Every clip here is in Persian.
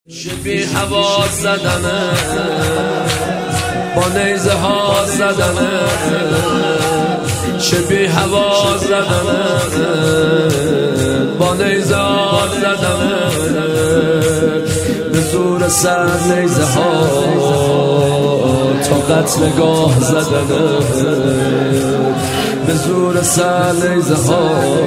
شبیه هوا زدنه با نیزه ها زدنه، شبیه هوا زدنه با نیزه ها زدنه، به زور سر نیزه ها تا قتلگاه زدنه، به زور سر نیزه ها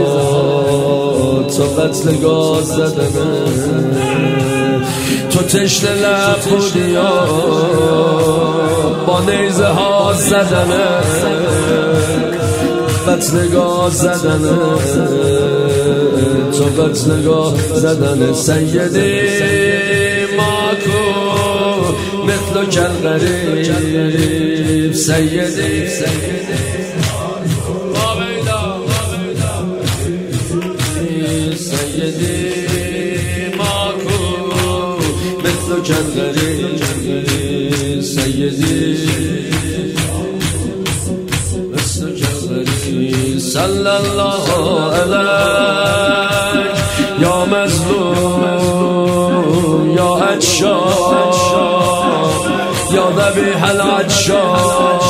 تا قتلگاه زدنه. تو تشنه لب بودی یا با نیزه ها زدنه، قتلگاه زدنه، تو قتلگاه زدنه. سیدی ماکو مثل کل غریب، سیدی کندری سیدی مثل کندری. صلی الله علیک یا مظلوم یا عطشان یا ذبیح العطشان